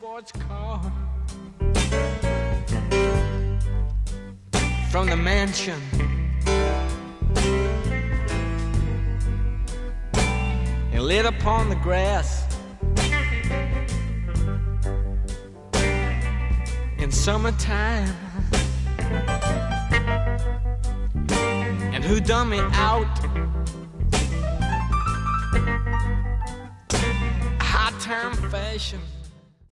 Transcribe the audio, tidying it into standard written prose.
sports car from the mansion. It lit upon the grass in summertime. And who done me out? High term fashion.